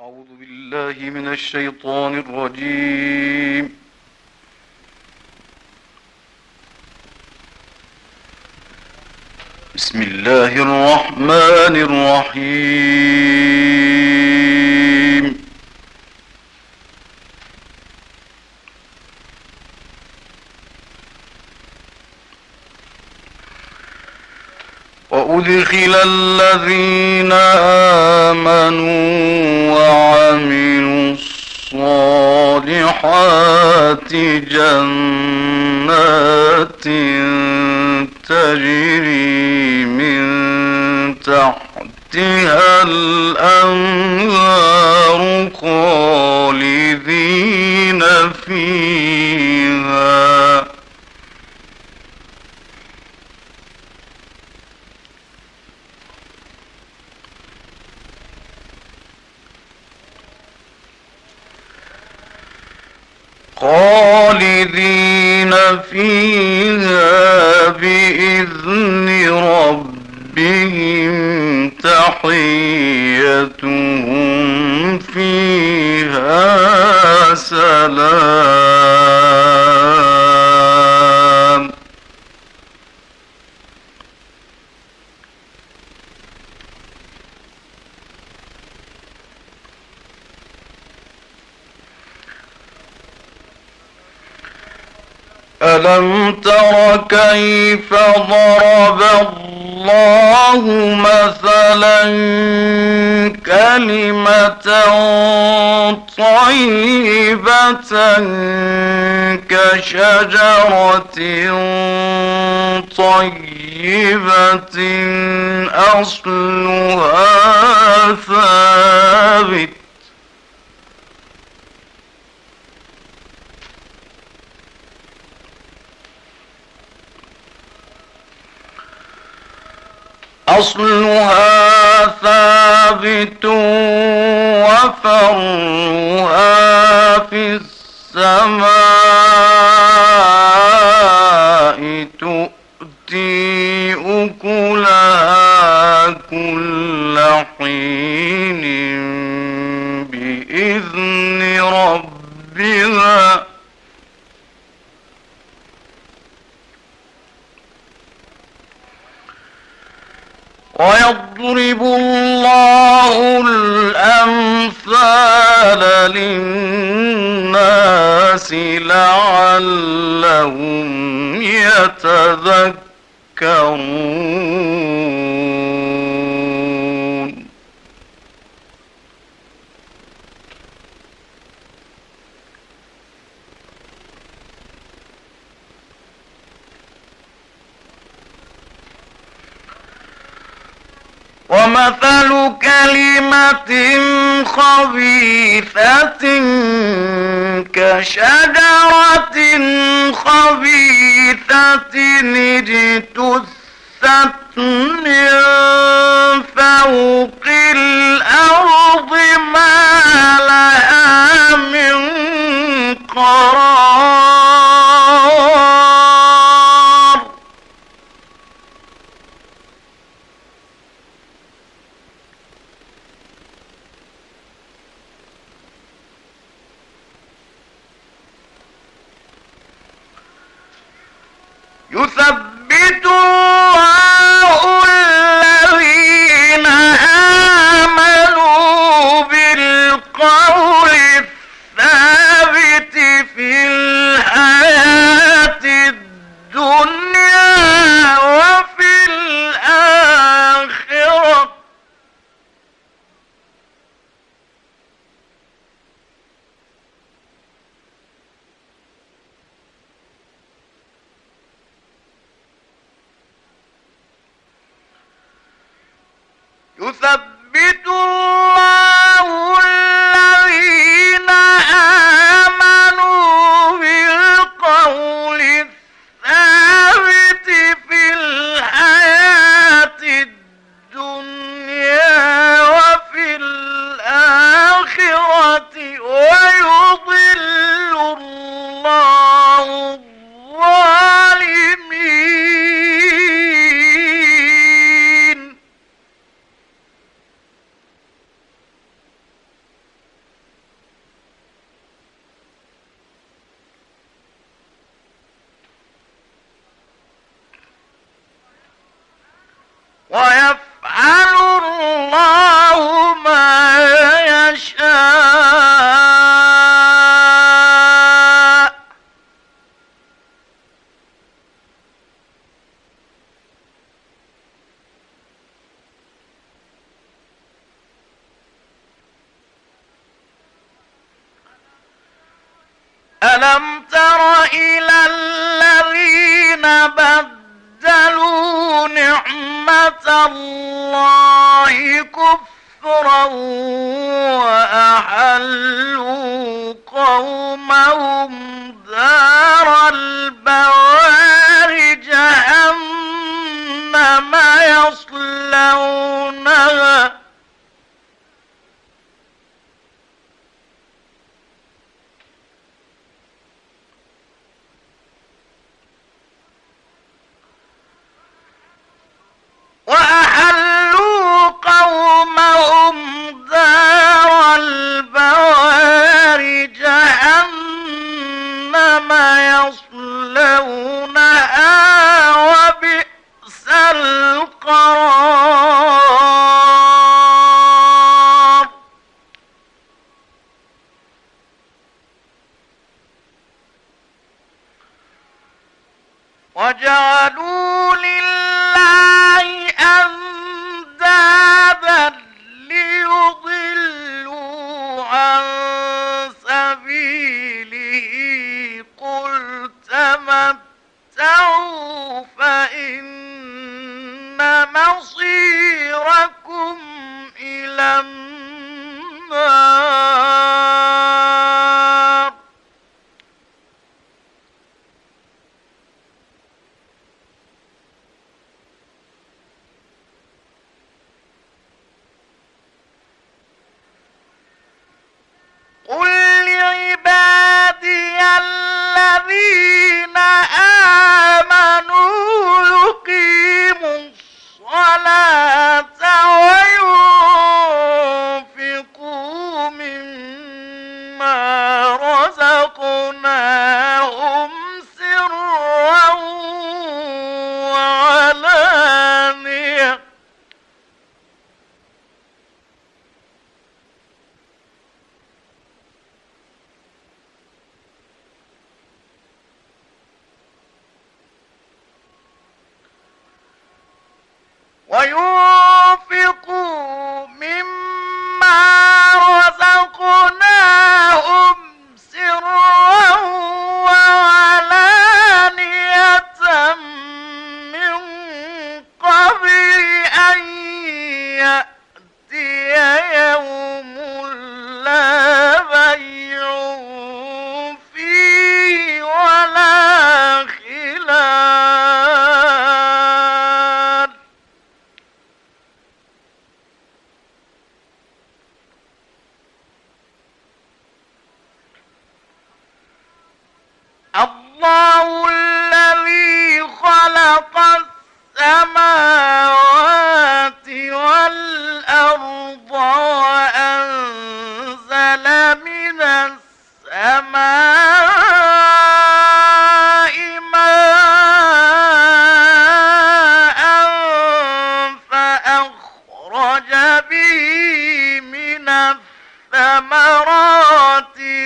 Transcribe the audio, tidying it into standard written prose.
أعوذ بالله من الشيطان الرجيم. بسم الله الرحمن الرحيم. وأدخل الذين آمنوا وعملوا الصالحات جنات تجري من تحتها الأنهار خالدين فيها بإذن ربهم تحيتهم فيها سلام. ألم تر كيف ضرب الله مثلا كلمة طيبة كشجرة طيبة أصلها ثابت وفرعها في السماء تؤتي أكلها كل حين بإذن ربها ويضرب الله الأمثال للناس لعلهم يتذكرون. ومثل كلمة خبيثة كشجرة خبيثة اجتثت من فوق الأرض ما لها من قرار. يثبت الله الذين آمنوا بالقول الثابت في الحياة الدنيا وفي الآخرة يثبت الله الذين آمنوا بالقول الثابت في الحياة الدنيا وفي الآخرة ويضل الله الظالمين. يشاء ألم تر إلى الذين بدلوا نعمة الله كفرا وأحلوا قومهم دار البوار جهنم يصلونها وأحلوا قومهم دار البوار جهنم يصلونها وبئس القرار وجعلوا لله أندادا ليضلوا عن سبيله قل تمتعوا فإن مصيركم إلى النار قل لعبادي الذين آمنوا يقيموا الصلاة وينفقوا مما رزقناهم سرا وعلانية وينفقوا مما رزقناهم سرا وعلانية من قبل أن يأتي يوم لا بيع فيه ولا خلال الله الذي خلق السماوات والأرض وأنزل من السماء ماء فأخرج به من الثمرات